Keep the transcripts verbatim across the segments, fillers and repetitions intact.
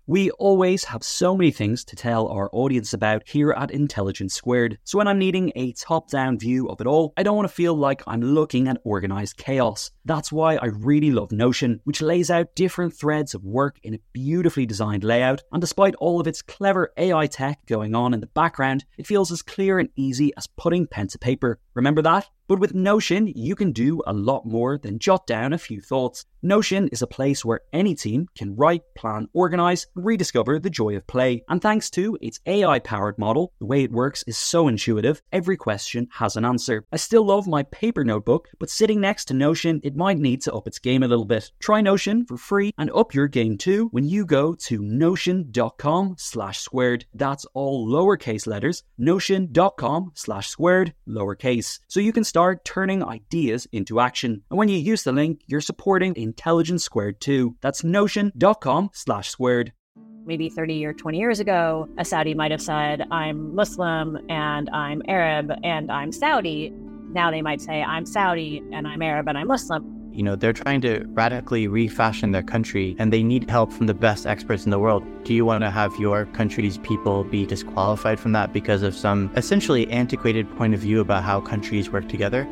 We always have so many things to tell our audience about here at Intelligence Squared, so when I'm needing a top-down view of it all, I don't want to feel like I'm looking at organised chaos. That's why I really love Notion, which lays out different threads of work in a beautifully designed layout, and despite all of its clever A I tech going on in the background, it feels as clear and easy as putting pen to paper. Remember that? But with Notion, you can do a lot more than jot down a few thoughts. Notion is a place where any team can write, plan, organise, and rediscover the joy of play. And thanks to its A I-powered model, the way it works is so intuitive, every question has an answer. I still love my paper notebook, but sitting next to Notion, it might need to up its game a little bit. Try Notion for free and up your game too when you go to notion.com slash squared. That's all lowercase letters, notion.com slash squared, lowercase. So you can start Start turning ideas into action. And when you use the link, you're supporting Intelligence Squared too. That's notion.com slash squared. Maybe thirty or twenty years ago, a Saudi might have said, I'm Muslim and I'm Arab and I'm Saudi. Now they might say, I'm Saudi and I'm Arab and I'm Muslim. You know, they're trying to radically refashion their country and they need help from the best experts in the world. Do you want to have your country's people be disqualified from that because of some essentially antiquated point of view about how countries work together?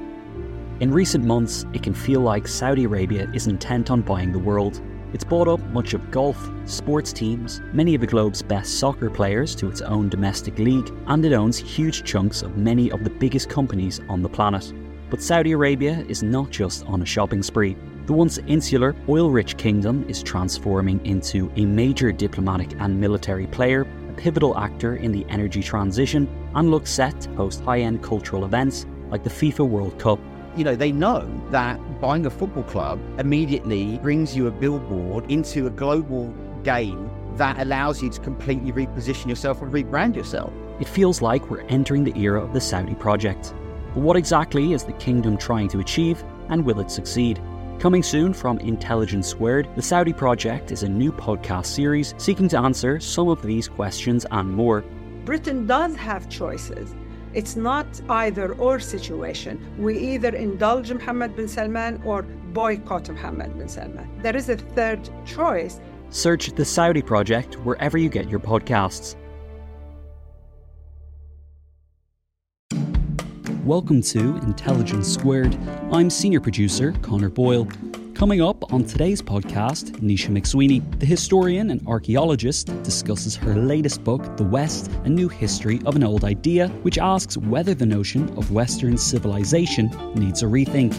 In recent months, it can feel like Saudi Arabia is intent on buying the world. It's bought up much of golf, sports teams, many of the globe's best soccer players to its own domestic league, and it owns huge chunks of many of the biggest companies on the planet. But Saudi Arabia is not just on a shopping spree. The once insular, oil-rich kingdom is transforming into a major diplomatic and military player, a pivotal actor in the energy transition, and looks set to host high-end cultural events like the FIFA World Cup. You know, they know that buying a football club immediately brings you a billboard into a global game that allows you to completely reposition yourself and rebrand yourself. It feels like we're entering the era of the Saudi project. But what exactly is the kingdom trying to achieve, and will it succeed? Coming soon from Intelligence Squared, the Saudi Project is a new podcast series seeking to answer some of these questions and more. Britain does have choices. It's not either or situation. We either indulge Mohammed bin Salman or boycott Mohammed bin Salman. There is a third choice. Search the Saudi Project wherever you get your podcasts. Welcome to Intelligence Squared. I'm senior producer Connor Boyle. Coming up on today's podcast, Nisha McSweeney, the historian and archaeologist, discusses her latest book, The West, A New History of an Old Idea, which asks whether the notion of Western civilization needs a rethink.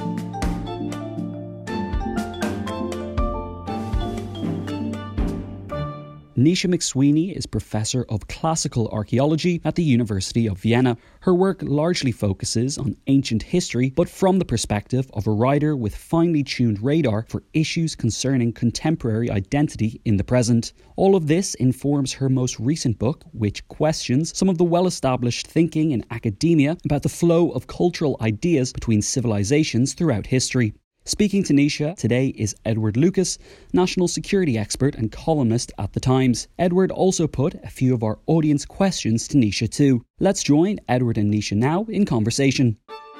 Nisha McSweeney is Professor of Classical Archaeology at the University of Vienna. Her work largely focuses on ancient history, but from the perspective of a writer with finely tuned radar for issues concerning contemporary identity in the present. All of this informs her most recent book, which questions some of the well-established thinking in academia about the flow of cultural ideas between civilizations throughout history. Speaking to Nisha today is Edward Lucas, national security expert and columnist at The Times. Edward also put a few of our audience questions to Nisha too. Let's join Edward and Nisha now in conversation.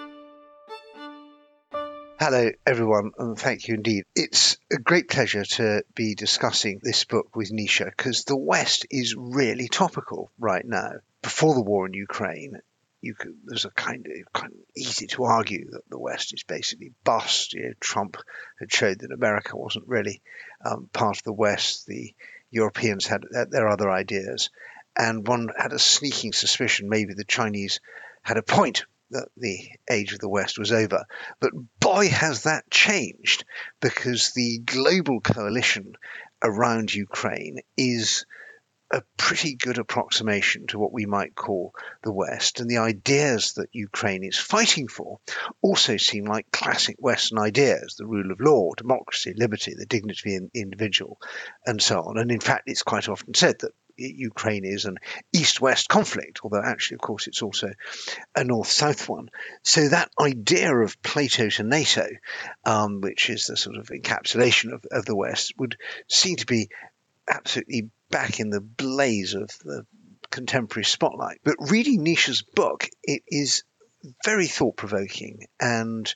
Hello everyone, and thank you indeed. It's a great pleasure to be discussing this book with Nisha because the West is really topical right now. Before the war in Ukraine, You could, there's a kind of, kind of easy to argue that the West is basically bust. You know, Trump had showed that America wasn't really um, part of the West. The Europeans had, had their other ideas. And one had a sneaking suspicion maybe the Chinese had a point that the age of the West was over. But boy, has that changed, because the global coalition around Ukraine is a pretty good approximation to what we might call the West. And the ideas that Ukraine is fighting for also seem like classic Western ideas: the rule of law, democracy, liberty, the dignity of the individual, and so on. And in fact, it's quite often said that Ukraine is an East-West conflict, although actually, of course, it's also a North-South one. So that idea of Plato to NATO, um, which is the sort of encapsulation of, of the West, would seem to be absolutely back in the blaze of the contemporary spotlight. But reading Nisha's book, it is very thought-provoking, and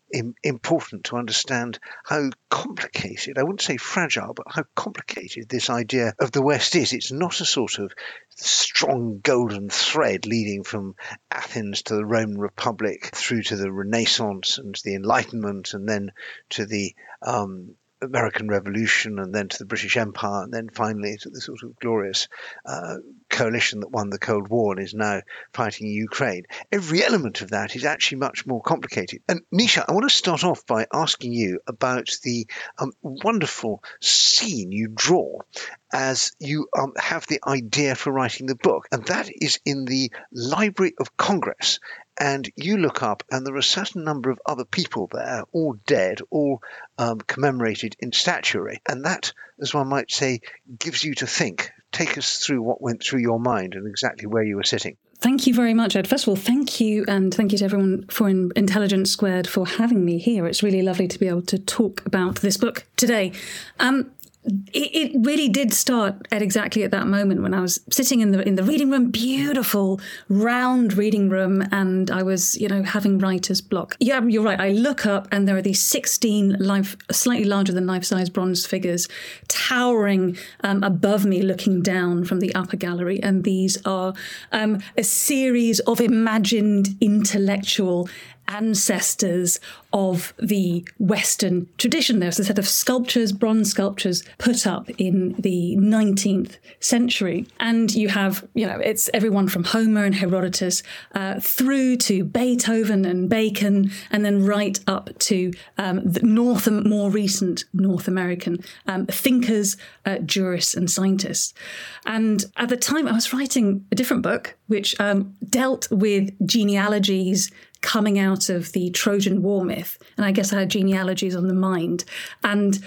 im- important to understand how complicated, I wouldn't say fragile, but how complicated this idea of the West is. It's not a sort of strong golden thread leading from Athens to the Roman Republic through to the Renaissance and the Enlightenment and then to the um, American Revolution and then to the British Empire and then finally to the sort of glorious uh, coalition that won the Cold War and is now fighting in Ukraine. Every element of that is actually much more complicated. And Nisha, I want to start off by asking you about the um, wonderful scene you draw as you um, have the idea for writing the book. And that is in the Library of Congress. And you look up and there are a certain number of other people there, all dead, all um, commemorated in statuary. And that, as one might say, gives you to think. Take us through what went through your mind and exactly where you were sitting. Thank you very much, Ed. First of all, thank you, and thank you to everyone for Intelligence Squared for having me here. It's really lovely to be able to talk about this book today. Um, It, it really did start at exactly at that moment when I was sitting in the in the reading room, beautiful round reading room, and I was, you know, having writer's block. Yeah, you're right. I look up and there are these sixteen life, slightly larger than life-size bronze figures towering um, above me, looking down from the upper gallery, and these are um, a series of imagined intellectual ancestors of the Western tradition. There's a set of sculptures, bronze sculptures, put up in the nineteenth century. And you have, you know, it's everyone from Homer and Herodotus uh, through to Beethoven and Bacon, and then right up to um, the North, more recent North American um, thinkers, uh, jurists and scientists. And at the time I was writing a different book, which um, dealt with genealogies coming out of the Trojan War myth. And I guess I had genealogies on the mind. And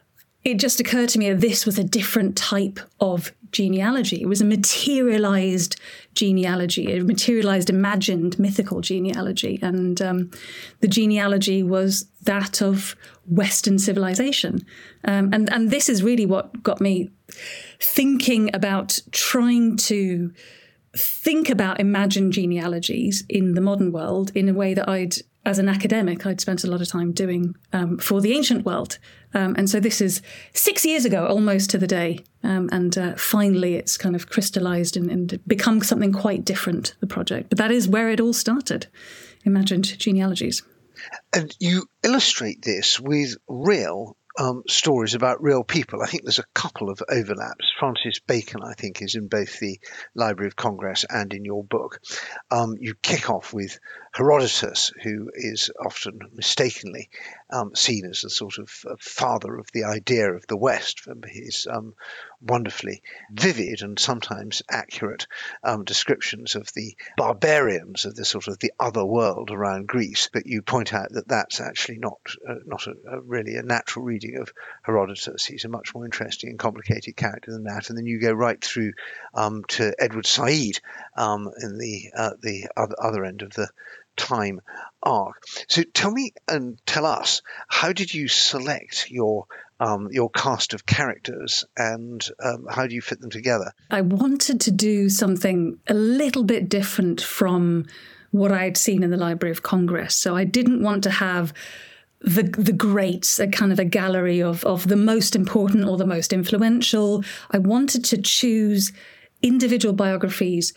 it just occurred to me that this was a different type of genealogy. It was a materialized genealogy, a materialized, imagined, mythical genealogy. And um, the genealogy was that of Western civilization. Um, and, and this is really what got me thinking about trying to think about imagined genealogies in the modern world in a way that I'd, as an academic, I'd spent a lot of time doing um, for the ancient world. Um, and so this is six years ago, almost to the day. Um, and uh, finally, it's kind of crystallized and, and become something quite different, the project. But that is where it all started, imagined genealogies. And you illustrate this with real Um, stories about real people. I think there's a couple of overlaps. Francis Bacon, I think, is in both the Library of Congress and in your book. Um, you kick off with Herodotus, who is often mistakenly um, seen as the sort of uh, father of the idea of the West for his um, wonderfully vivid and sometimes accurate um, descriptions of the barbarians of the sort of the other world around Greece. But you point out that that's actually not uh, not a, a really a natural reading of Herodotus. He's a much more interesting and complicated character than that. And then you go right through um, to Edward Said um, in the uh, the other, other end of the time arc. So tell me and tell us, how did you select your um, your cast of characters, and um, how do you fit them together? I wanted to do something a little bit different from what I had seen in the Library of Congress. So I didn't want to have the the greats, a kind of a gallery of, of the most important or the most influential. I wanted to choose individual biographies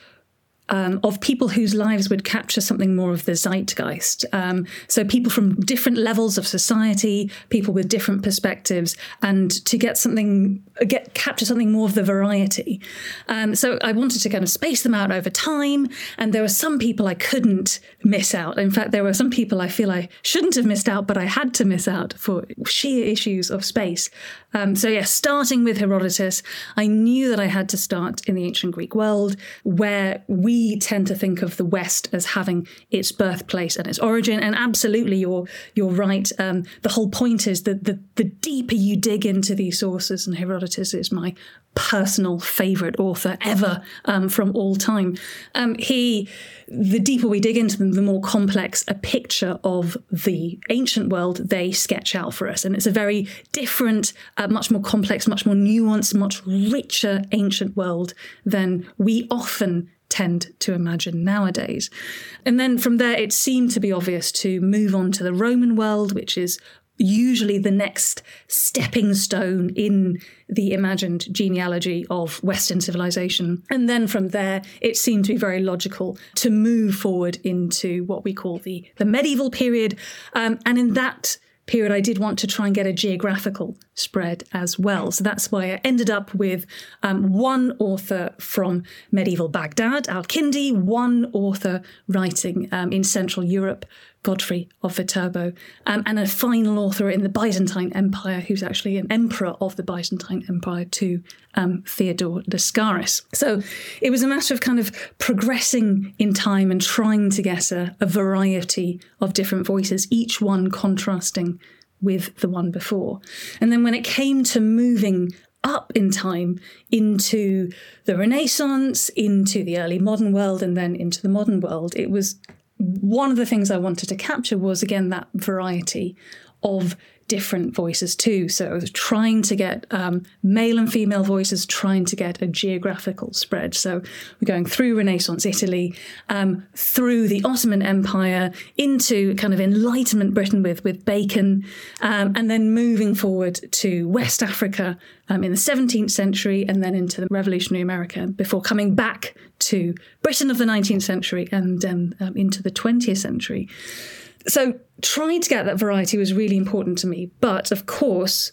Um, of people whose lives would capture something more of the zeitgeist. Um, so people from different levels of society, people with different perspectives, and to get something, get capture something more of the variety. Um, so I wanted to kind of space them out over time, and there were some people I couldn't miss out. In fact, there were some people I feel I shouldn't have missed out, but I had to miss out for sheer issues of space. Um, so yeah, starting with Herodotus, I knew that I had to start in the ancient Greek world, where we We tend to think of the West as having its birthplace and its origin. And absolutely, you're you're right. Um, the whole point is that the, the deeper you dig into these sources, and Herodotus is my personal favourite author ever um, from all time. Um, he, the deeper we dig into them, the more complex a picture of the ancient world they sketch out for us. And it's a very different, uh, much more complex, much more nuanced, much richer ancient world than we often tend to imagine nowadays. And then from there, it seemed to be obvious to move on to the Roman world, which is usually the next stepping stone in the imagined genealogy of Western civilization. And then from there, it seemed to be very logical to move forward into what we call the, the medieval period. Um, and in that period, I did want to try and get a geographical spread as well. So that's why I ended up with um, one author from medieval Baghdad, Al-Kindi, one author writing um, in Central Europe, Godfrey of Viterbo, um, and a final author in the Byzantine Empire, who's actually an emperor of the Byzantine Empire too, um, Theodore Lascaris. So it was a matter of kind of progressing in time and trying to get a, a variety of different voices, each one contrasting with the one before. And then when it came to moving up in time into the Renaissance, into the early modern world, and then into the modern world, it was one of the things I wanted to capture was, again, that variety of different voices too. So I was trying to get um, male and female voices, trying to get a geographical spread. So we're going through Renaissance Italy, um, through the Ottoman Empire, into kind of Enlightenment Britain with, with Bacon, um, and then moving forward to West Africa um, in the seventeenth century, and then into the revolutionary America, before coming back to Britain of the nineteenth century and then um, into the twentieth century. So trying to get that variety was really important to me. But of course,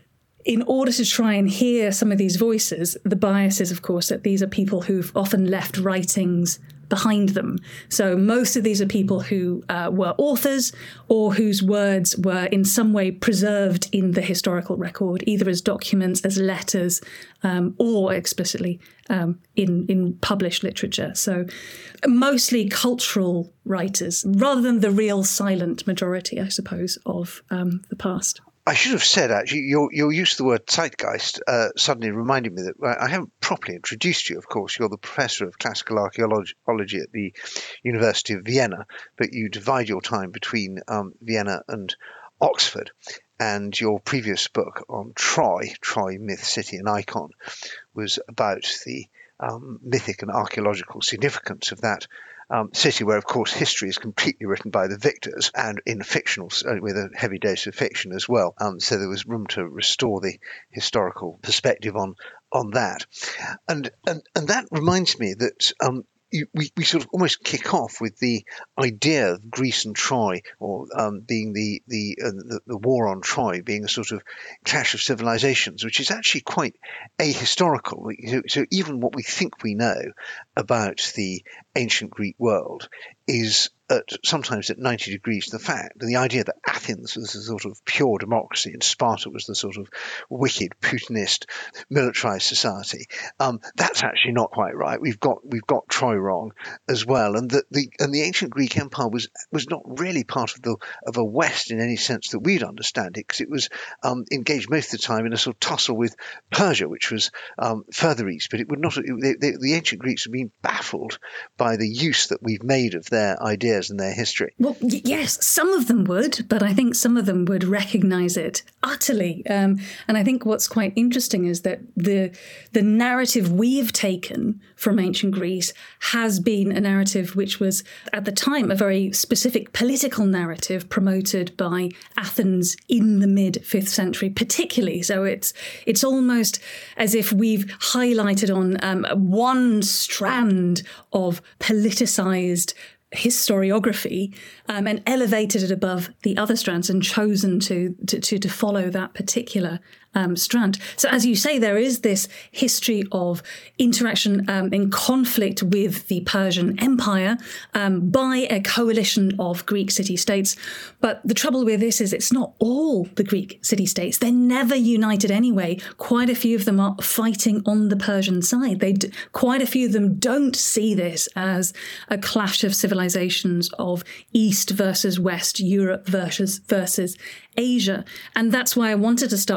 in order to try and hear some of these voices, the bias is, of course, that these are people who've often left writings behind them. So most of these are people who uh, were authors or whose words were in some way preserved in the historical record, either as documents, as letters, um, or explicitly um, in, in published literature. So mostly cultural writers, rather than the real silent majority, I suppose, of um, the past. I should have said, actually, your, your use of the word zeitgeist uh, suddenly reminded me that I haven't properly introduced you, of course. You're the professor of classical archaeology at the University of Vienna, but you divide your time between um, Vienna and Oxford. And your previous book on Troy, Troy, Myth, City and Icon, was about the um, mythic and archaeological significance of that Um, city, where, of course, history is completely written by the victors and in fictional, uh, with a heavy dose of fiction as well. Um, so there was room to restore the historical perspective on on that. And and, and that reminds me that um, you, we, we sort of almost kick off with the idea of Greece and Troy, or um, being the the, uh, the the war on Troy being a sort of clash of civilizations, which is actually quite ahistorical. So, so even what we think we know about the ancient Greek world is at, sometimes at ninety degrees to the fact. And the idea that Athens was a sort of pure democracy and Sparta was the sort of wicked, Putinist, militarized society, um, that's actually not quite right. We've got we've got Troy wrong as well, and the, the and the ancient Greek Empire was was not really part of the of a West in any sense that we'd understand it, because it was um, engaged most of the time in a sort of tussle with Persia, which was um, further east. But it would not. It, the, the ancient Greeks have been baffled by the use that we've made of their ideas and their history. Well, y- yes, some of them would, but I think some of them would recognise it utterly. Um, and I think what's quite interesting is that the the narrative we've taken from ancient Greece has been a narrative which was, at the time, a very specific political narrative promoted by Athens in the mid-fifth century, particularly. So it's it's almost as if we've highlighted on um, one strand of politicised historiography um, and elevated it above the other strands and chosen to to, to, to follow that particular um, strand. So as you say, there is this history of interaction um, in conflict with the Persian Empire um, by a coalition of Greek city-states. But the trouble with this is it's not all the Greek city-states. They're never united anyway. Quite a few of them are fighting on the Persian side. They d- quite a few of them don't see this as a clash of civilizations of East versus West, Europe versus versus Asia. And that's why I wanted to start with Herodotus,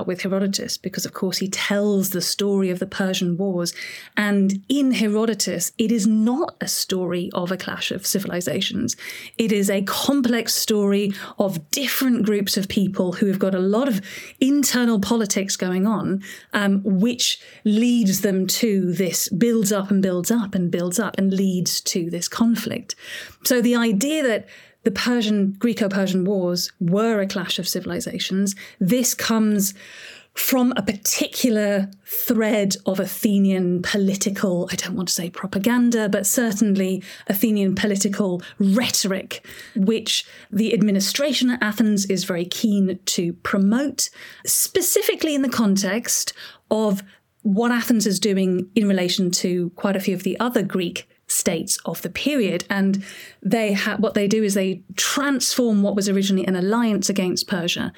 Herodotus, because of course he tells the story of the Persian Wars. And in Herodotus, it is not a story of a clash of civilizations. It is a complex story of different groups of people who have got a lot of internal politics going on, um, which leads them to this, builds up and builds up and builds up and leads to this conflict. So the idea that the Persian, Greco-Persian Wars were a clash of civilizations, this comes from a particular thread of Athenian political, I don't want to say propaganda, but certainly Athenian political rhetoric, which the administration at Athens is very keen to promote, specifically in the context of what Athens is doing in relation to quite a few of the other Greek states of the period. And they ha- what they do is they transform what was originally an alliance against Persia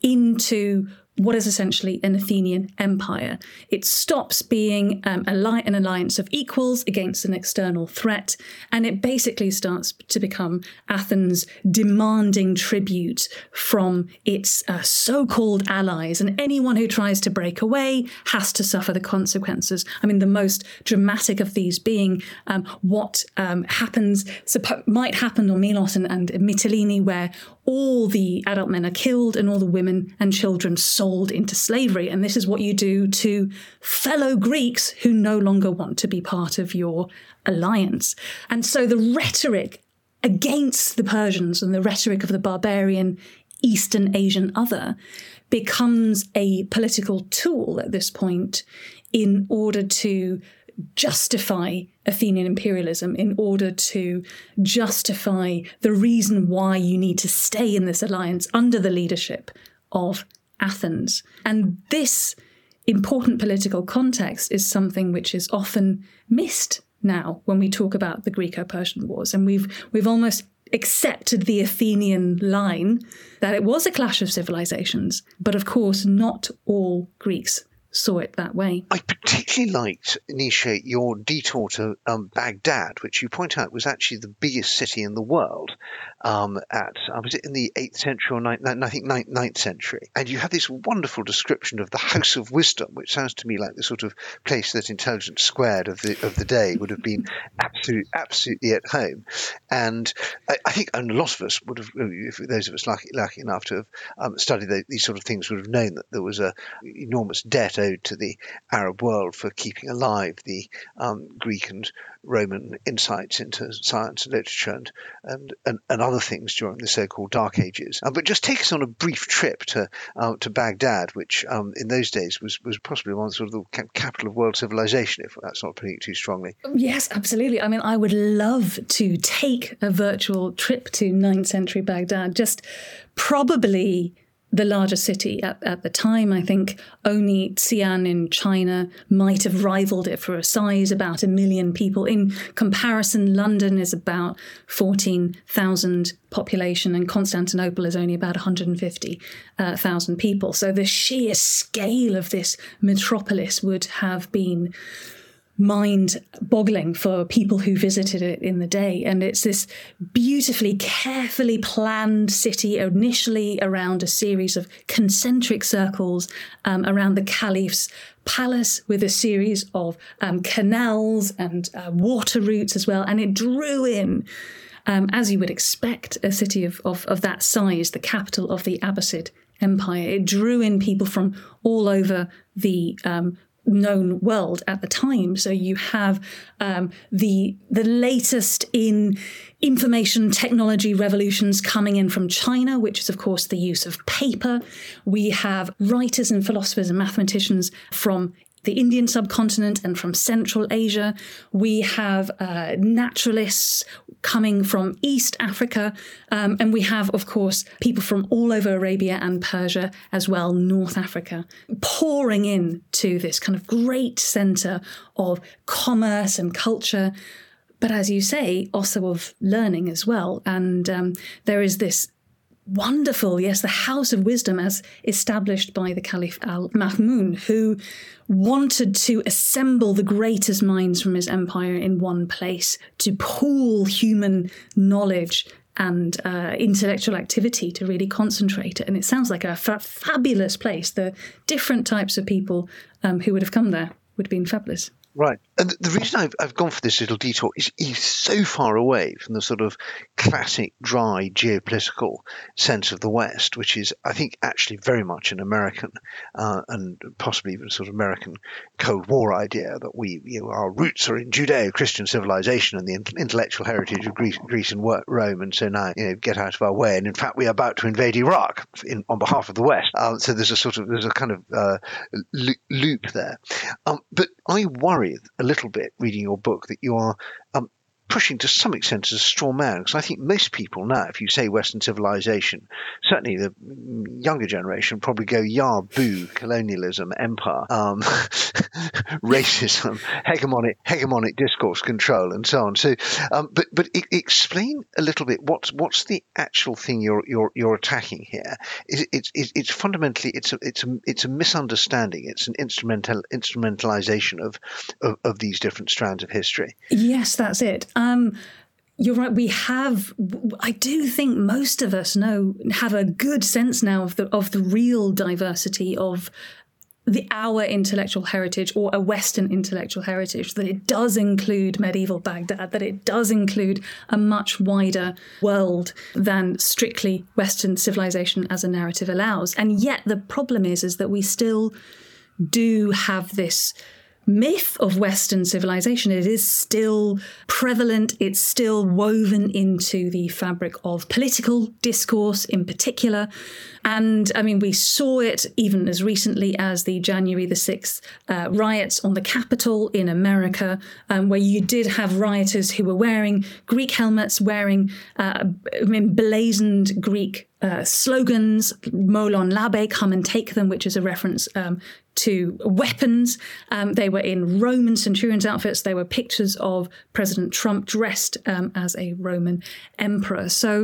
into what is essentially an Athenian empire. It stops being um, a li- an alliance of equals against an external threat, and it basically starts to become Athens demanding tribute from its uh, so-called allies, and anyone who tries to break away has to suffer the consequences. I mean, the most dramatic of these being um, what um, happens, suppo- might happen on Milos and, and Mytilene, where all the adult men are killed and all the women and children sold into slavery. And this is what you do to fellow Greeks who no longer want to be part of your alliance. And so the rhetoric against the Persians and the rhetoric of the barbarian Eastern Asian other becomes a political tool at this point in order to justify Athenian imperialism, in order to justify the reason why you need to stay in this alliance under the leadership of Athens. And this important political context is something which is often missed now when we talk about the Greco-Persian Wars. And we've we've almost accepted the Athenian line that it was a clash of civilizations, but of course not all Greeks saw it that way. I particularly liked, Nisha, your detour to um, Baghdad, which you point out was actually the biggest city in the world um, at, uh, was it in the eighth century or ninth, I think ninth, ninth century? And you have this wonderful description of the House of Wisdom, which sounds to me like the sort of place that Intelligence Squared of the of the day would have been absolutely, absolutely at home. And I, I think and a lot of us would have, if those of us lucky, lucky enough to have um, studied the, these sort of things, would have known that there was a enormous debt owed to the Arab world for keeping alive the um, Greek and Roman insights into science and literature and and, and, and other things during the so-called Dark Ages. Um, but just take us on a brief trip to uh, to Baghdad, which um, in those days was, was possibly one of the sort of the capital of world civilization, if that's not putting it too strongly. Yes, absolutely. I mean, I would love to take a virtual trip to ninth century Baghdad, just probably the largest city at, at the time. I think only Xi'an in China might have rivaled it for a size, about a million people. In comparison, London is about fourteen thousand population and Constantinople is only about one hundred fifty thousand people. So the sheer scale of this metropolis would have been mind-boggling for people who visited it in the day. And it's this beautifully, carefully planned city, initially around a series of concentric circles um, around the caliph's palace, with a series of um, canals and uh, water routes as well. And it drew in, um, as you would expect, a city of, of, of that size, the capital of the Abbasid Empire. It drew in people from all over the um known world at the time. So you have um, the the latest in information technology revolutions coming in from China, which is, of course, the use of paper. We have writers and philosophers and mathematicians from the Indian subcontinent and from Central Asia. We have uh, naturalists coming from East Africa. Um, and we have, of course, people from all over Arabia and Persia, as well, North Africa, pouring in to this kind of great centre of commerce and culture. But as you say, also of learning as well. And um, there is this wonderful, yes, the House of Wisdom as established by the Caliph al-Ma'mun, who wanted to assemble the greatest minds from his empire in one place, to pool human knowledge and uh, intellectual activity to really concentrate it. And it sounds like a fa- fabulous place. The different types of people um, who would have come there would have been fabulous. Right. And the reason I've, I've gone for this little detour is he's so far away from the sort of classic, dry, geopolitical sense of the West, which is, I think, actually very much an American uh, and possibly even sort of American Cold War idea that we, you know, our roots are in Judeo-Christian civilization and the intellectual heritage of Greece, Greece and Rome, and so now, you know, get out of our way. And in fact, we are about to invade Iraq in, on behalf of the West. Uh, so there's a sort of, there's a kind of uh, loop there. Um, but I worry a little bit reading your book that you are um, pushing to some extent as a straw man, because I think most people now, if you say Western civilization, certainly the younger generation probably go, yah, boo, colonialism, empire, um, racism, hegemonic hegemonic discourse control, and so on. So, um, but but I- explain a little bit what's what's the actual thing you're you're you're attacking here. Is it, it's it's it's fundamentally it's a it's a it's a misunderstanding. It's an instrumental instrumentalization of of, of these different strands of history. Yes, that's it. Um, you're right. We have. I do think most of us know have a good sense now of the of the real diversity of the our intellectual heritage, or a Western intellectual heritage. That it does include medieval Baghdad. That it does include a much wider world than strictly Western civilization as a narrative allows. And yet the problem is, is that we still do have this myth of Western civilization. It is still prevalent. It's still woven into the fabric of political discourse in particular. And I mean, we saw it even as recently as the January the sixth uh, riots on the Capitol in America, um, where you did have rioters who were wearing Greek helmets, wearing uh, emblazoned Greek uh, slogans, Molon Labe, come and take them, which is a reference um, to weapons. Um, they were in Roman centurions' outfits. They were pictures of President Trump dressed um, as a Roman emperor. So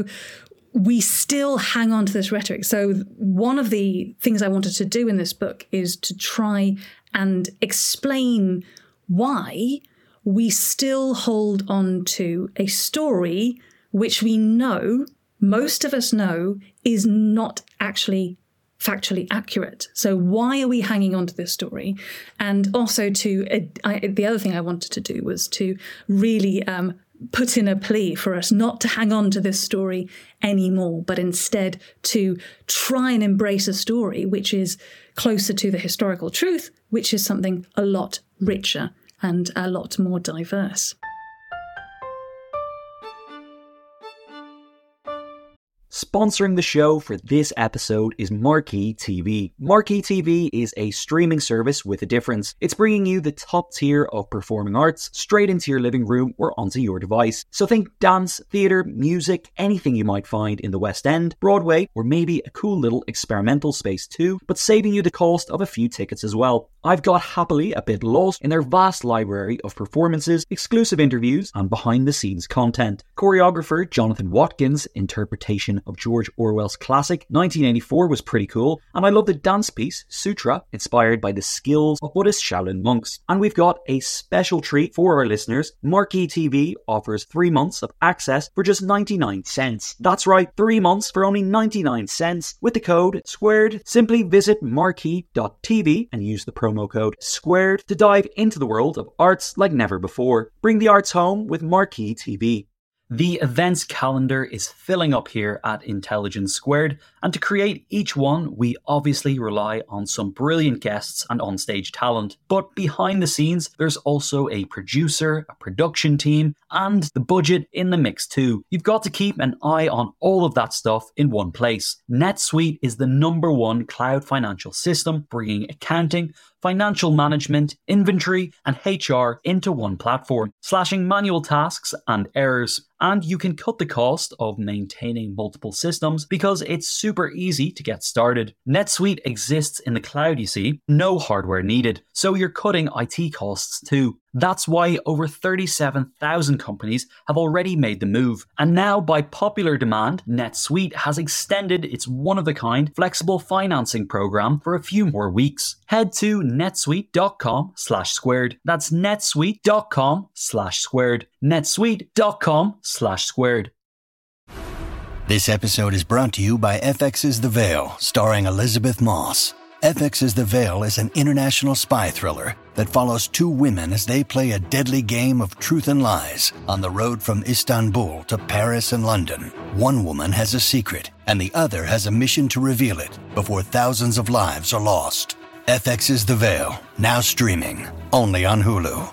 we still hang on to this rhetoric. So one of the things I wanted to do in this book is to try and explain why we still hold on to a story which we know, most of us know, is not actually factually accurate. So why are we hanging on to this story? And also to, uh, I, the other thing I wanted to do was to really um, put in a plea for us not to hang on to this story anymore, but instead to try and embrace a story which is closer to the historical truth, which is something a lot richer and a lot more diverse. Sponsoring the show for this episode is Marquee T V. Marquee T V is a streaming service with a difference. It's bringing you the top tier of performing arts straight into your living room or onto your device. So think dance, theatre, music, anything you might find in the West End, Broadway, or maybe a cool little experimental space too, but saving you the cost of a few tickets as well. I've got happily a bit lost in their vast library of performances, exclusive interviews, and behind-the-scenes content. Choreographer Jonathan Watkins' interpretation of George Orwell's classic nineteen eighty-four was pretty cool, and I love the dance piece Sutra, inspired by the skills of Buddhist Shaolin monks. And we've got a special treat for our listeners. Marquee T V offers three months of access for just ninety-nine cents. That's right, three months for only ninety-nine cents with the code SQUARED. Simply visit marquee dot t v and use the promo code SQUARED to dive into the world of arts like never before. Bring the arts home with Marquee T V. The events calendar is filling up here at Intelligence Squared, and to create each one, we obviously rely on some brilliant guests and onstage talent. But behind the scenes, there's also a producer, a production team, and the budget in the mix too. You've got to keep an eye on all of that stuff in one place. NetSuite is the number one cloud financial system, bringing accounting, financial management, inventory, and H R into one platform, slashing manual tasks and errors. And you can cut the cost of maintaining multiple systems because it's super easy to get started. NetSuite exists in the cloud, you see, no hardware needed, so you're cutting I T costs too. That's why over thirty-seven thousand companies have already made the move. And now, by popular demand, NetSuite has extended its one-of-a-kind flexible financing program for a few more weeks. Head to netsuite.com slash squared. That's netsuite.com slash squared. netsuite.com slash squared. This episode is brought to you by F X's The Veil, starring Elizabeth Moss. F X's The Veil is an international spy thriller that follows two women as they play a deadly game of truth and lies on the road from Istanbul to Paris and London. One woman has a secret, and the other has a mission to reveal it before thousands of lives are lost. F X's The Veil, now streaming, only on Hulu.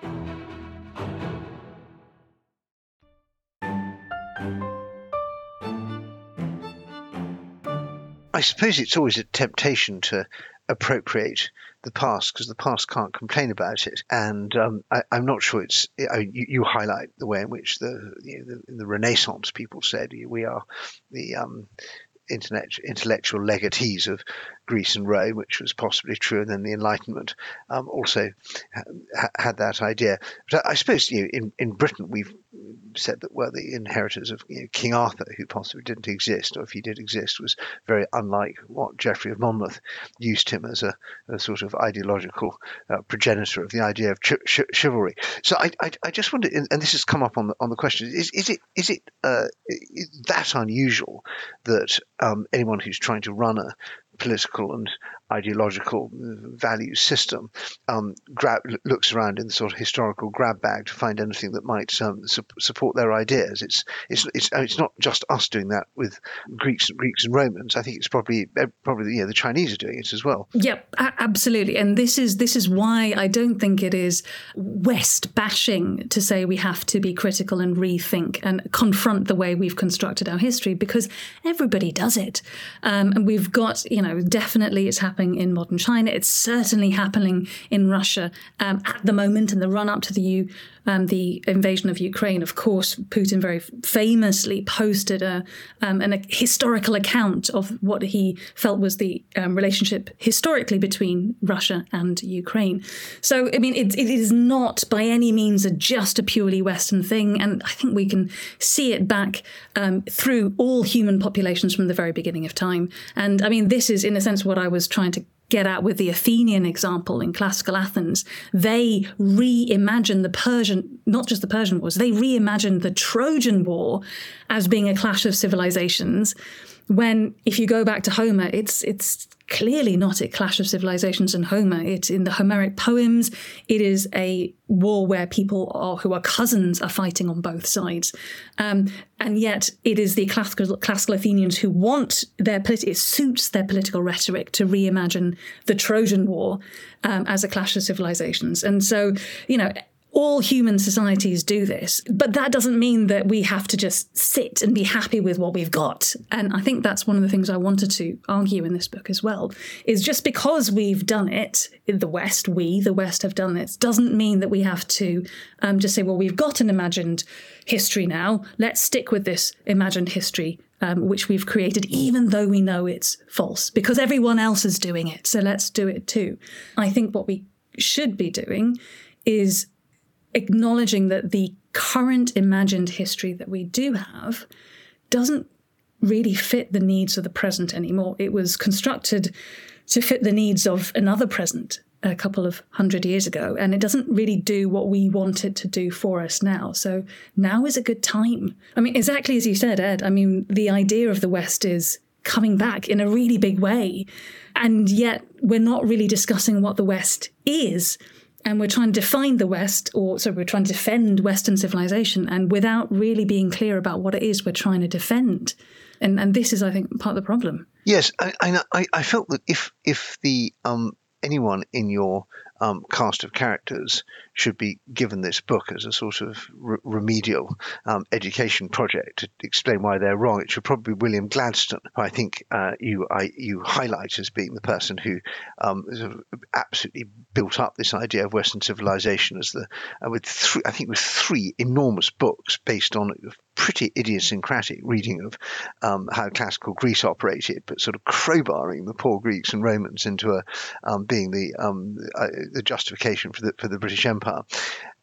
I suppose it's always a temptation to appropriate the past because the past can't complain about it. And um, I, I'm not sure it's. I, you, you highlight the way in which the, you know, the, the Renaissance people said we are the um, internet, intellectual legatees of Greece and Rome, which was possibly true, and then the Enlightenment um, also ha- had that idea. But I, I suppose you know, in in Britain we've said that we're the inheritors of you know, King Arthur, who possibly didn't exist, or if he did exist, was very unlike what Geoffrey of Monmouth used him as a, a sort of ideological uh, progenitor of the idea of ch- ch- chivalry. So I, I, I just wonder, and this has come up on the on the question: is is it is it uh, is that unusual that um, anyone who's trying to run a political and ideological value system um, grab, looks around in the sort of historical grab bag to find anything that might um, su- support their ideas? It's it's it's it's not just us doing that with Greeks Greeks and Romans. I think it's probably probably yeah the Chinese are doing it as well. Yep, a- absolutely. And this is this is why I don't think it is West bashing to say we have to be critical and rethink and confront the way we've constructed our history, because everybody does it, um, and we've got you know. Definitely it's happening in modern China. It's certainly happening in Russia um, at the moment, in the run-up to the U, um, the invasion of Ukraine. Of course, Putin very famously posted a, um, an, a historical account of what he felt was the um, relationship historically between Russia and Ukraine. So, I mean, it, it is not by any means a, just a purely Western thing. And I think we can see it back um, through all human populations from the very beginning of time. And I mean, this is in a sense what I was trying to get at with the Athenian example in classical Athens. They reimagined the Persian, not just the Persian Wars, they reimagined the Trojan War as being a clash of civilizations, when if you go back to Homer, it's it's clearly not a clash of civilizations in Homer. It's in the Homeric poems. It is a war where people are, who are cousins are fighting on both sides. Um, and yet it is the classical, classical Athenians who want their, politi- it suits their political rhetoric to reimagine the Trojan War um, as a clash of civilizations. And so, you know, all human societies do this, but that doesn't mean that we have to just sit and be happy with what we've got. And I think that's one of the things I wanted to argue in this book as well, is just because we've done it in the West, we, the West, have done this, doesn't mean that we have to um, just say, well, we've got an imagined history now, let's stick with this imagined history Um, which we've created, even though we know it's false, because everyone else is doing it. So let's do it too. I think what we should be doing is acknowledging that the current imagined history that we do have doesn't really fit the needs of the present anymore. It was constructed to fit the needs of another present a couple of hundred years ago, and it doesn't really do what we want it to do for us now. So now is a good time. I mean, exactly as you said, Ed, I mean, the idea of the West is coming back in a really big way, and yet we're not really discussing what the West is. And we're trying to define the West, or so we're trying to defend Western civilization, and without really being clear about what it is we're trying to defend. And and this is, I think, part of the problem. Yes, I I, I felt that if if the um anyone in your um, cast of characters should be given this book as a sort of re- remedial um, education project to explain why they're wrong, it should probably be William Gladstone, who I think uh, you I, you highlight as being the person who um, sort of absolutely built up this idea of Western civilization as the uh, with three, I think with three enormous books based on pretty idiosyncratic reading of um, how classical Greece operated, but sort of crowbarring the poor Greeks and Romans into a um, being the um, uh, the justification for the for the British Empire.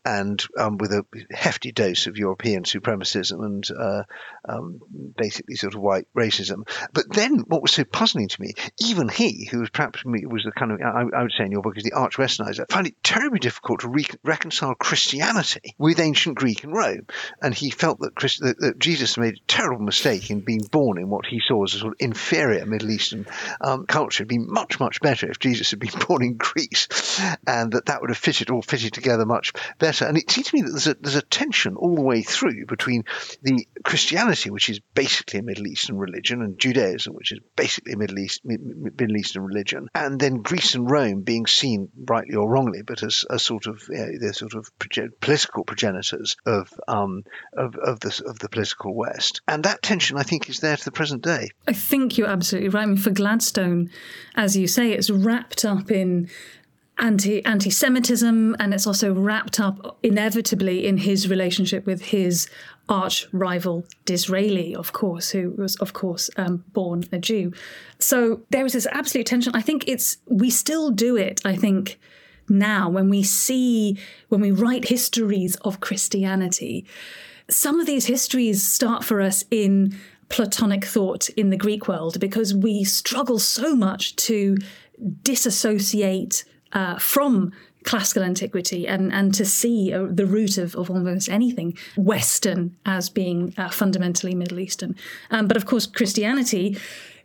and um, with a hefty dose of European supremacism and uh, um, basically sort of white racism. But then what was so puzzling to me, even he, who was perhaps was the kind of, I, I would say in your book, is the arch westernizer, found it terribly difficult to re- reconcile Christianity with ancient Greek and Rome. And he felt that, Christ- that, that Jesus made a terrible mistake in being born in what he saw as a sort of inferior Middle Eastern um, culture. It'd be much, much better if Jesus had been born in Greece, and that that would have fitted all fitted together much better. And it seems to me that there's a, there's a tension all the way through between the Christianity, which is basically a Middle Eastern religion, and Judaism, which is basically a Middle East Middle Eastern religion, and then Greece and Rome being seen, rightly or wrongly, but as a sort of you know, they're sort of proge- political progenitors of um of of the of the political West, and that tension I think is there to the present day. I think you're absolutely right. I mean, for Gladstone, as you say, it's wrapped up in anti anti-Semitism, and it's also wrapped up inevitably in his relationship with his arch rival Disraeli, of course, who was, of course, um, born a Jew. So there was this absolute tension. I think it's we still do it. I think now when we see when we write histories of Christianity, some of these histories start for us in Platonic thought in the Greek world because we struggle so much to disassociate Uh, from classical antiquity and, and to see uh, the root of, of almost anything Western as being uh, fundamentally Middle Eastern. Um, but of course, Christianity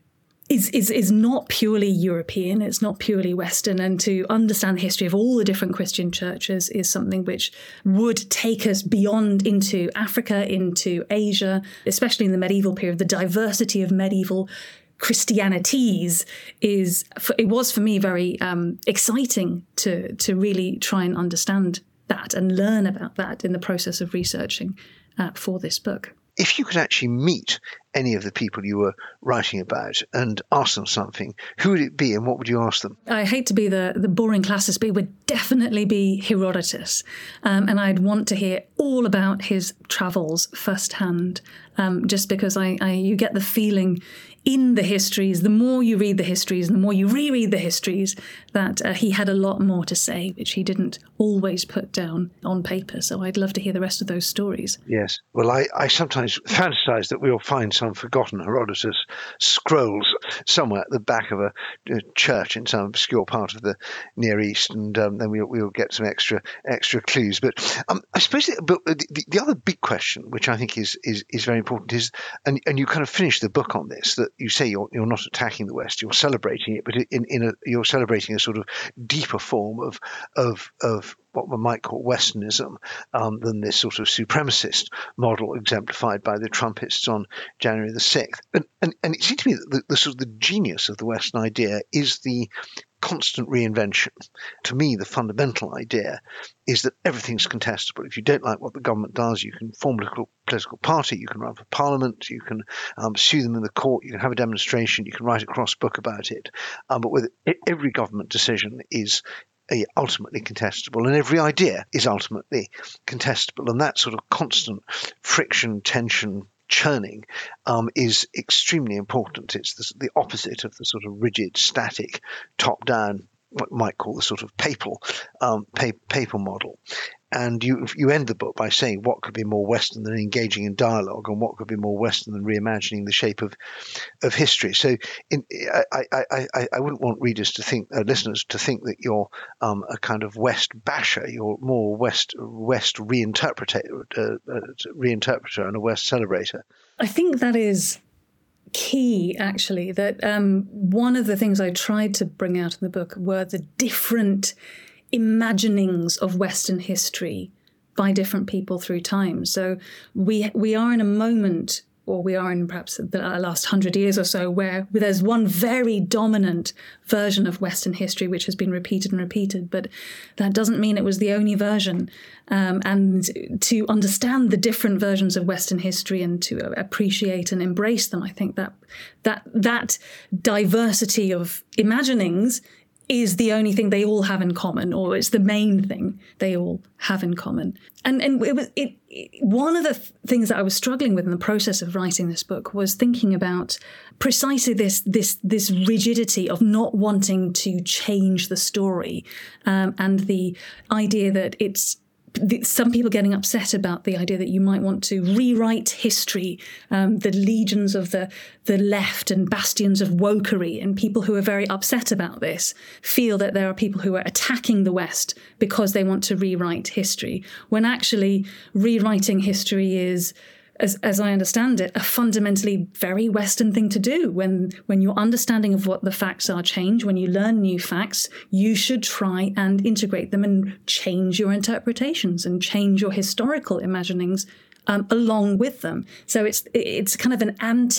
is, is is not purely European, it's not purely Western, and to understand the history of all the different Christian churches is something which would take us beyond into Africa, into Asia, especially in the medieval period. The diversity of medieval Christianities is, it was for me very um, exciting to to really try and understand that and learn about that in the process of researching uh, for this book. If you could actually meet any of the people you were writing about and ask them something, who would it be and what would you ask them? I hate to be the, the boring classicist, but it would definitely be Herodotus. Um, and I'd want to hear all about his travels firsthand, um, just because I, I you get the feeling in the histories, the more you read the histories and the more you reread the histories, that uh, he had a lot more to say, which he didn't always put down on paper. So I'd love to hear the rest of those stories. Yes. Well, I, I sometimes fantasize that we'll find some forgotten Herodotus scrolls somewhere at the back of a, a church in some obscure part of the Near East, and um, then we'll, we'll get some extra extra clues. But um, I suppose the, but the, the other big question, which I think is is, is very important, is, and, and you kind of finish the book on this, that you say you're you're not attacking the West, you're celebrating it, but in in a you're celebrating a sort of deeper form of of of what one might call Westernism um, than this sort of supremacist model exemplified by the Trumpists on January the sixth. And and, and it seems to me that the, the sort of the genius of the Western idea is the constant reinvention. To me, the fundamental idea is that everything's contestable. If you don't like what the government does, you can form a political, political party, you can run for parliament, you can um, sue them in the court, you can have a demonstration, you can write a cross book about it. Um, but with every government decision is ultimately contestable, and every idea is ultimately contestable. And that sort of constant friction, tension, churning um, is extremely important. It's the, the opposite of the sort of rigid, static, top-down, what you might call the sort of papal um, pa- papal model. And you you end the book by saying what could be more Western than engaging in dialogue, and what could be more Western than reimagining the shape of of history. So in, I, I, I, I wouldn't want readers to think, uh, listeners to think that you're um, a kind of West basher. You're more West West reinterpreter, uh, uh, reinterpreter and a West celebrator. I think that is key, actually, that um, one of the things I tried to bring out in the book were the different imaginings of Western history by different people through time. So we we are in a moment, or we are in perhaps the last hundred years or so, where there's one very dominant version of Western history which has been repeated and repeated, but that doesn't mean it was the only version. Um, and to understand the different versions of Western history and to appreciate and embrace them, I think that that that diversity of imaginings is the only thing they all have in common, or it's the main thing they all have in common. And and it was it, it one of the th- things that I was struggling with in the process of writing this book was thinking about precisely this this this rigidity of not wanting to change the story, um, and the idea that it's some people getting upset about the idea that you might want to rewrite history, um, the legions of the, the left and bastions of wokery, and people who are very upset about this feel that there are people who are attacking the West because they want to rewrite history, when actually rewriting history is, As, as I understand it, a fundamentally very Western thing to do. When when your understanding of what the facts are change, when you learn new facts, you should try and integrate them and change your interpretations and change your historical imaginings um, along with them. So it's it's kind of an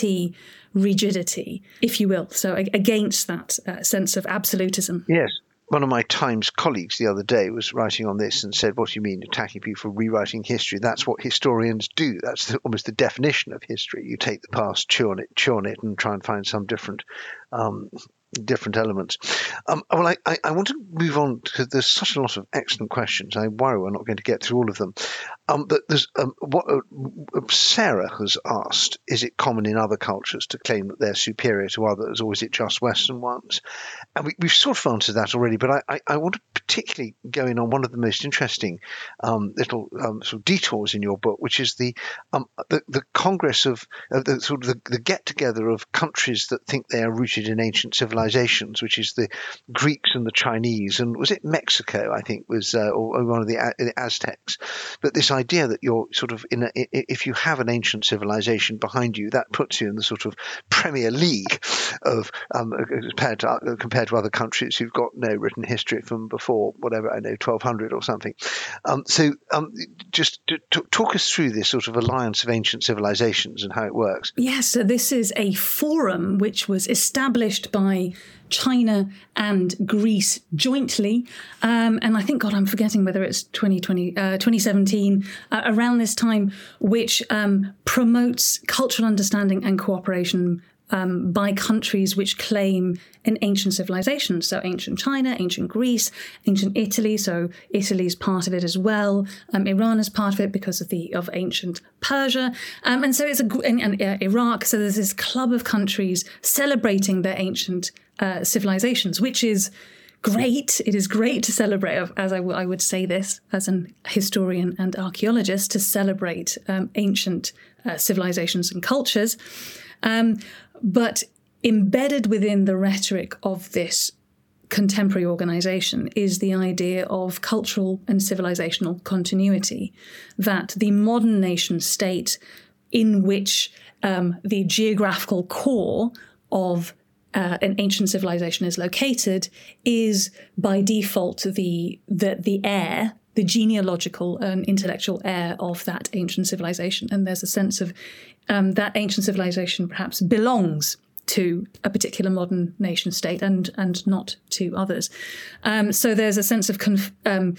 anti-rigidity, if you will, so against that uh, sense of absolutism. Yes. One of my Times colleagues the other day was writing on this and said, what do you mean attacking people for rewriting history? That's what historians do. That's the, almost the definition of history. You take the past, chew on it, chew on it, and try and find some different um, different elements. Um, well, I, I, I want to move on because there's such a lot of excellent questions. I worry we're not going to get through all of them. Um, but there's um, what uh, Sarah has asked, is it common in other cultures to claim that they're superior to others, or is it just Western ones? And we, we've sort of answered that already, but I, I, I want to particularly go in on one of the most interesting um, little um, sort of detours in your book, which is the um, the, the Congress of uh, the sort of the, the get-together of countries that think they are rooted in ancient civilizations, which is the Greeks and the Chinese, and was it Mexico, I think, was uh, or, or one of the, uh, the Aztecs. But this idea that you're sort of in a, if you have an ancient civilization behind you, that puts you in the sort of Premier League of um, compared to uh, compared to other countries who've got no written history from before whatever I know twelve hundred or something. Um, so um, just to, to talk us through this sort of alliance of ancient civilizations and how it works. Yes, so this is a forum which was established by China and Greece jointly. Um, and I think, God, I'm forgetting whether it's twenty twenty, uh, twenty seventeen, uh, around this time, which um, promotes cultural understanding and cooperation um, by countries which claim an ancient civilization. So ancient China, ancient Greece, ancient Italy. So Italy's part of it as well. Um, Iran is part of it because of the of ancient Persia. Um, and so it's a, and, and uh, Iraq. So there's this club of countries celebrating their ancient Uh, civilizations, which is great. It is great to celebrate, as I, w- I would say this as an historian and archaeologist, to celebrate um, ancient uh, civilizations and cultures. Um, but embedded within the rhetoric of this contemporary organization is the idea of cultural and civilizational continuity, that the modern nation state in which um, the geographical core of Uh, an ancient civilization is located is by default the the the heir, the genealogical and intellectual heir of that ancient civilization. And there's a sense of um, that ancient civilization perhaps belongs to a particular modern nation state and and not to others. Um, so there's a sense of conf- um,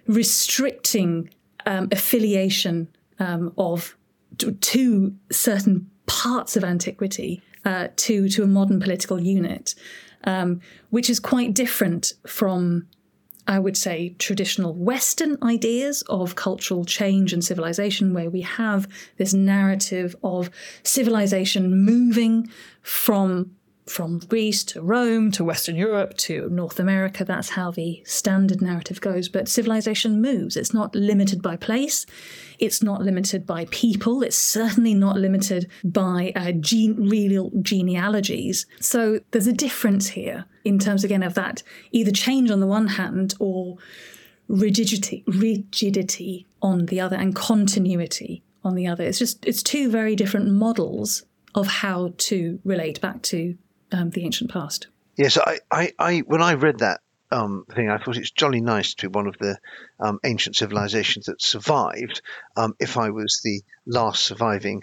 restricting um, affiliation um, of to, to certain parts of antiquity Uh, to to a modern political unit, um, which is quite different from, I would say, traditional Western ideas of cultural change and civilization, where we have this narrative of civilization moving from from Greece to Rome to Western Europe to North America. That's how the standard narrative goes. But civilization moves. It's not limited by place. It's not limited by people. It's certainly not limited by uh, gene- real genealogies. So there's a difference here in terms, again, of that either change on the one hand or rigidity, rigidity on the other, and continuity on the other. It's just, it's two very different models of how to relate back to Um, the ancient past. Yes, I, I, I, when I read that um, thing, I thought it's jolly nice to be one of the um, ancient civilizations that survived. Um, if I was the last surviving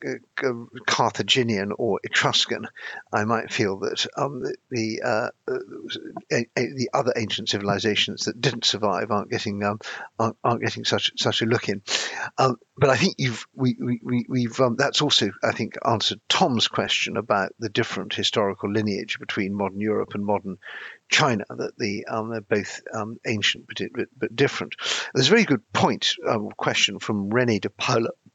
uh, Carthaginian or Etruscan, I might feel that um, the the, uh, uh, the other ancient civilizations that didn't survive aren't getting um, aren't, aren't getting such such a look in. Um, but I think you've we we we've um, that's also, I think, answered Tom's question about the different historical lineage between modern Europe and modern China. That the um, they're both um, ancient but, but but different. There's a very good point um, question from René de Paula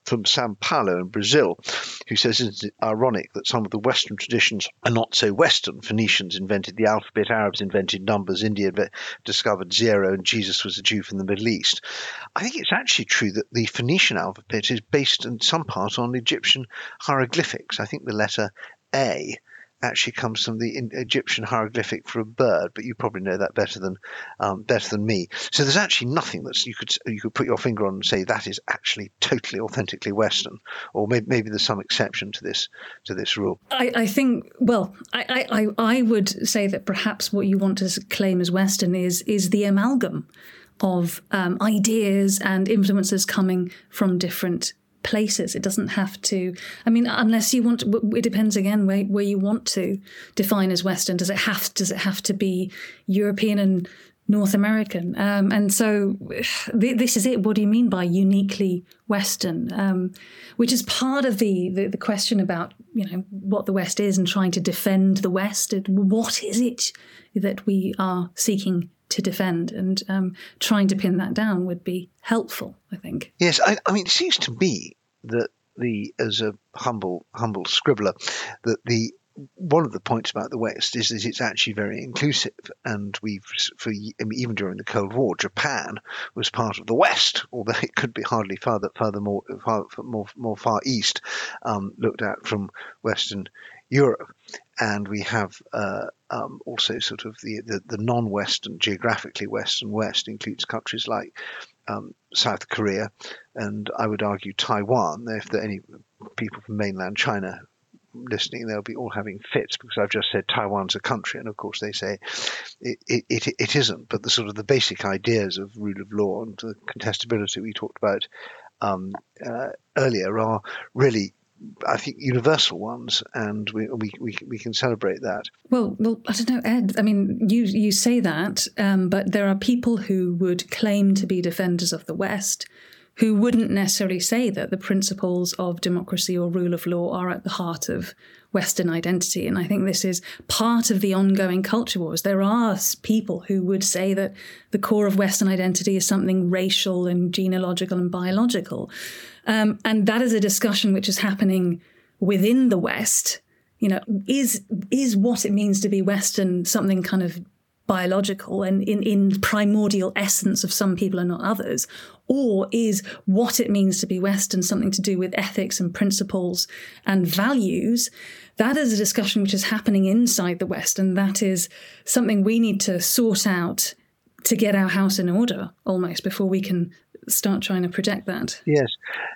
from Sao Paulo in Brazil, who says, isn't it ironic that some of the Western traditions are not so Western? Phoenicians invented the alphabet, Arabs invented numbers, India discovered zero, and Jesus was a Jew from the Middle East. I think it's actually true that the Phoenician alphabet is based in some part on Egyptian hieroglyphics. I think the letter A actually comes from the Egyptian hieroglyphic for a bird, but you probably know that better than um, better than me. So there's actually nothing that you could you could put your finger on and say that is actually totally authentically Western, or maybe, maybe there's some exception to this to this rule. I, I think, well, I, I I would say that perhaps what you want to claim as Western is is the amalgam of um, ideas and influences coming from different places. It doesn't have to, I mean, unless you want to, it depends again where, where you want to define as Western. Does it have, does it have to be European and North American? Um, and so th- this is it. What do you mean by uniquely Western? Um, which is part of the, the, the question about, you know, what the West is and trying to defend the West. What is it that we are seeking to defend, and um, trying to pin that down would be helpful, I think. Yes, I, I mean, it seems to me that the, as a humble humble scribbler, that the one of the points about the West is that it's actually very inclusive, and we've, for I mean, even during the Cold War, Japan was part of the West, although it could be hardly farther, further more, far, more, more far east, um, looked at from Western Europe. And we have uh, um, also sort of the, the, the non-Western, geographically Western West includes countries like um, South Korea, and I would argue Taiwan. If there are any people from mainland China listening, they'll be all having fits because I've just said Taiwan's a country, and of course they say it, it, it, it isn't. But the sort of the basic ideas of rule of law and the contestability we talked about um, uh, earlier are really, I think, universal ones, and we we we, we can celebrate that. Well, well, I don't know, Ed. I mean, you you say that, um, but there are people who would claim to be defenders of the West who wouldn't necessarily say that the principles of democracy or rule of law are at the heart of Western identity. And I think this is part of the ongoing culture wars. There are people who would say that the core of Western identity is something racial and genealogical and biological. Um, and that is a discussion which is happening within the West. You know, is is what it means to be Western something kind of biological and in, in primordial essence of some people and not others? Or is what it means to be Western something to do with ethics and principles and values? That is a discussion which is happening inside the West, and that is something we need to sort out to get our house in order almost before we can start trying to project that. Yes.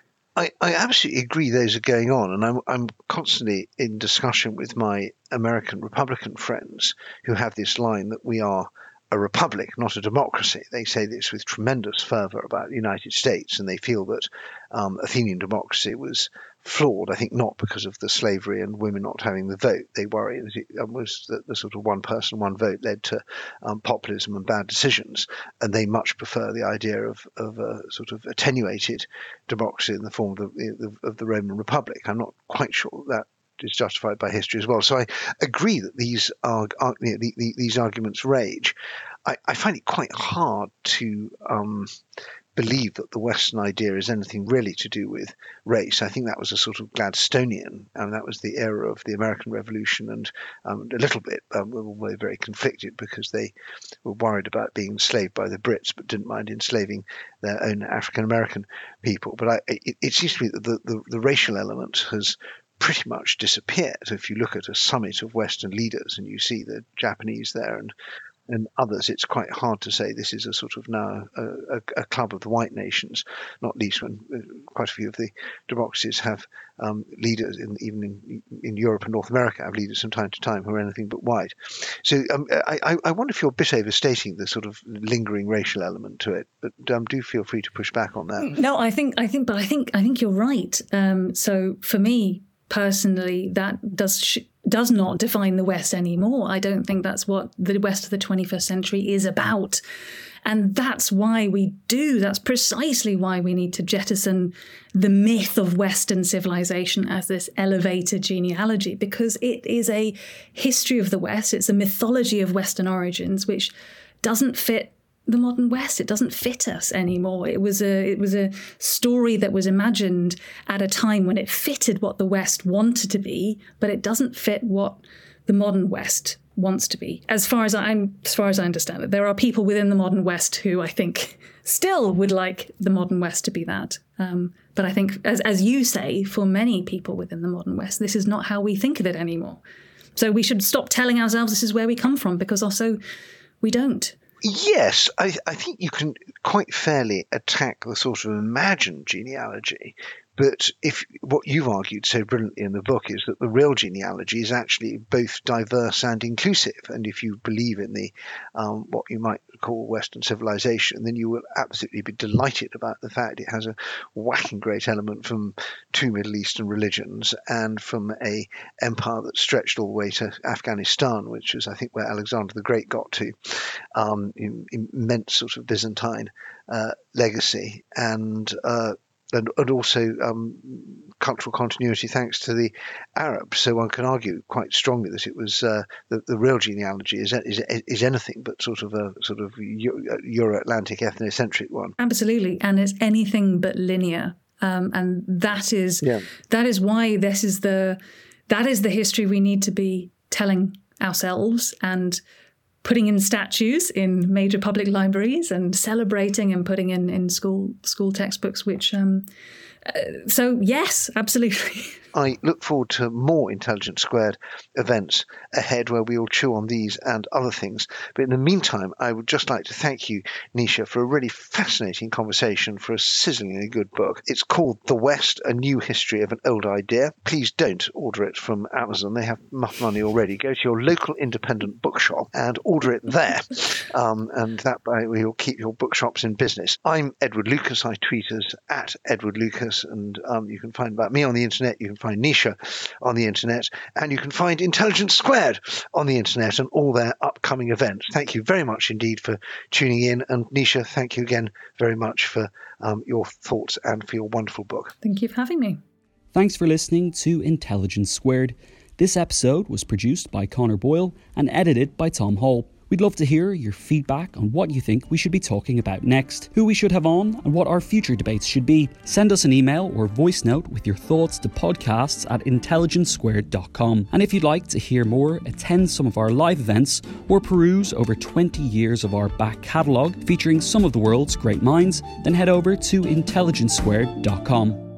I, I absolutely agree those are going on, and I'm I'm constantly in discussion with my American Republican friends who have this line that we are a republic, not a democracy. They say this with tremendous fervour about the United States, and they feel that um, Athenian democracy was flawed, I think not because of the slavery and women not having the vote. They worry that it was that the sort of one person, one vote led to um, populism and bad decisions, and they much prefer the idea of, of a sort of attenuated democracy in the form of the, of the Roman Republic. I'm not quite sure that is justified by history as well. So I agree that these are, are you know, the, the, these arguments rage. I, I find it quite hard to um, believe that the Western idea is anything really to do with race. I think that was a sort of Gladstonian, and that was the era of the American Revolution, and um, a little bit um, were very conflicted because they were worried about being enslaved by the Brits, but didn't mind enslaving their own African American people. But I, it, it seems to me that the, the, the racial element has pretty much disappeared. If you look at a summit of Western leaders and you see the Japanese there and and others, it's quite hard to say this is a sort of now a, a, a club of the white nations, not least when quite a few of the democracies have um, leaders, in, even in, in Europe and North America, have leaders from time to time who are anything but white. So um, I, I wonder if you're a bit overstating the sort of lingering racial element to it, but um, do feel free to push back on that. No, I think, I think, but I think, I think you're right. Um, so for me, personally, that does sh- does not define the West anymore. I don't think that's what the West of the twenty-first century is about. And that's why we do. That's precisely why we need to jettison the myth of Western civilization as this elevated genealogy, because it is a history of the West. It's a mythology of Western origins, which doesn't fit the modern West. It doesn't fit us anymore. It was a it was a story that was imagined at a time when it fitted what the West wanted to be, but it doesn't fit what the modern West wants to be. As far as I'm as far as I understand it, there are people within the modern West who I think still would like the modern West to be that. Um, but I think, as as you say, for many people within the modern West, this is not how we think of it anymore. So we should stop telling ourselves this is where we come from, because also we don't. Yes, I, I think you can quite fairly attack the sort of imagined genealogy. But if what you've argued so brilliantly in the book is that the real genealogy is actually both diverse and inclusive, and if you believe in the um, what you might call Western civilization, then you will absolutely be delighted about the fact it has a whacking great element from two Middle Eastern religions and from a empire that stretched all the way to Afghanistan, which is, I think, where Alexander the Great got to, um, in, immense sort of Byzantine uh, legacy, and uh, And, and also um, cultural continuity thanks to the Arabs. So one can argue quite strongly that it was uh, the, the real genealogy is, is is anything but sort of a sort of Euro-Atlantic ethnocentric one. Absolutely, and it's anything but linear, um, and that is yeah. that is why this is the that is the history we need to be telling ourselves and putting in statues in major public libraries and celebrating and putting in, in school school textbooks, which, um, uh, so yes, absolutely. I look forward to more Intelligence Squared events ahead where we will chew on these and other things. But in the meantime, I would just like to thank you, Nisha, for a really fascinating conversation, for a sizzlingly good book. It's called The West, A New History of an Old Idea. Please don't order it from Amazon. They have enough money already. Go to your local independent bookshop and order it there. Um, and that way will keep your bookshops in business. I'm Edward Lucas. I tweet as at Edward Lucas, and um, you can find about me on the internet. You can find Nisha on the internet, and you can find Intelligence Squared on the internet and all their upcoming events. Thank you very much indeed for tuning in, and Nisha, thank you again very much for um, your thoughts and for your wonderful book. Thank you for having me. Thanks for listening to Intelligence Squared. This episode was produced by Connor Boyle and edited by Tom Hall. We'd love to hear your feedback on what you think we should be talking about next, who we should have on, and what our future debates should be. Send us an email or voice note with your thoughts to podcasts at intelligence squared dot com. And if you'd like to hear more, attend some of our live events, or peruse over twenty years of our back catalogue featuring some of the world's great minds, then head over to intelligence squared dot com.